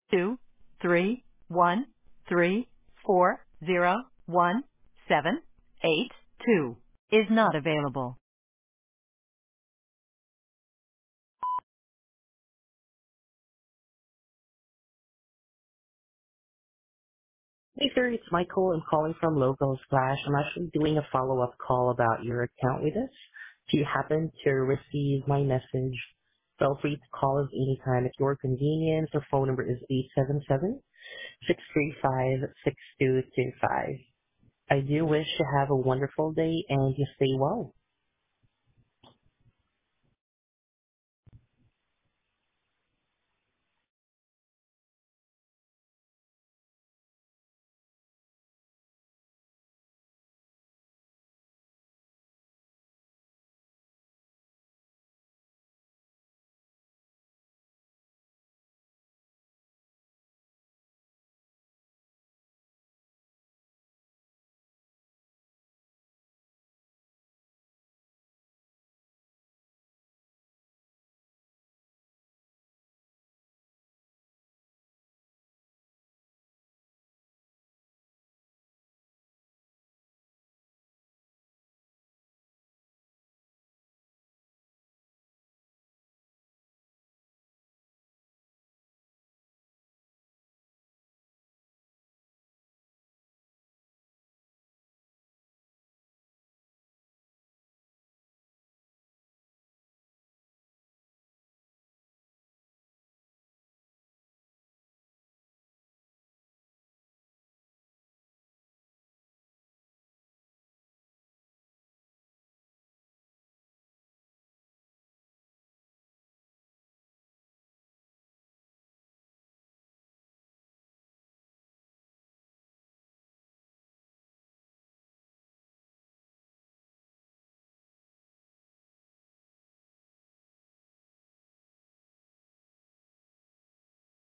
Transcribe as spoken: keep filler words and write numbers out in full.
two three one three four zero one seven eight two is not available. Hey sir, it's Michael. I'm calling from Local Splash. I'm actually doing a follow-up call about your account with us. If you happen to receive my message, feel free to call us anytime at your convenience. Our phone number is eight seven seven, six three five, six two two five. I do wish you have a wonderful day and you stay well.